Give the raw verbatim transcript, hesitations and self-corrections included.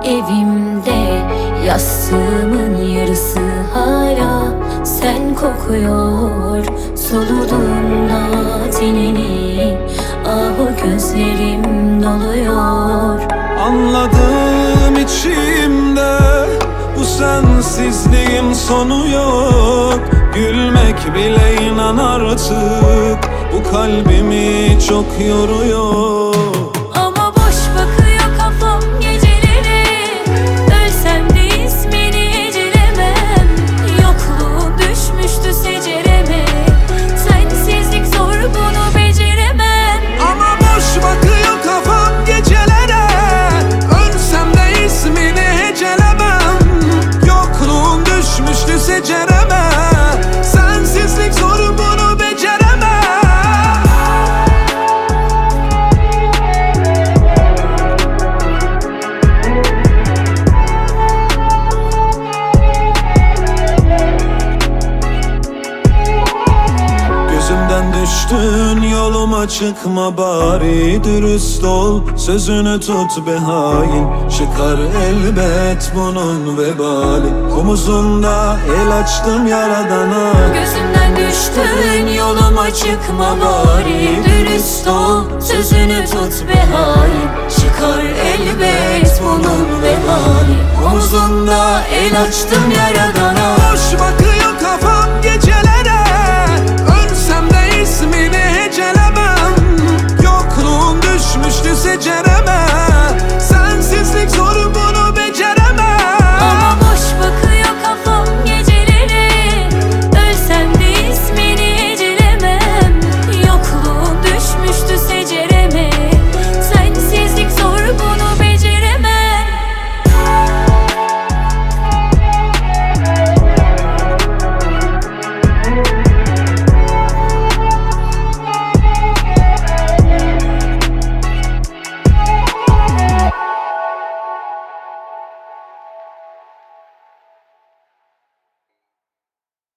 Evimde yastığımın yarısı hala sen kokuyor. Soluduğumda tenini, ah o gözlerim doluyor. Anladım içimde, bu sensizliğin sonu yok. Gülmek bile inan artık, bu kalbimi çok yoruyor. Ama boş bakıyor kafam gecelere, ölsem de ismini ecelemem. Yokluğun düşmüştü secereme, sensizlik zor bunu beceremem. Ama boş bakıyor kafam gecelere, ölsem de ismini hecelemem. Yokluğun düşmüştü secereme, sensizlik zor bunu beceremem. Gözümden düştün, yoluma çıkma bari. Dürüst ol, sözünü tut be hain. Çıkar elbet bunun vebali. Omuzunda el açtım yaradana. Gözümden düştün, yoluma çıkma bari. Dürüst ol, sözünü tut be hain. Çıkar elbet bunun vebali. Omuzunda el açtım yaradana. Boş bakıyor kafam gecelere,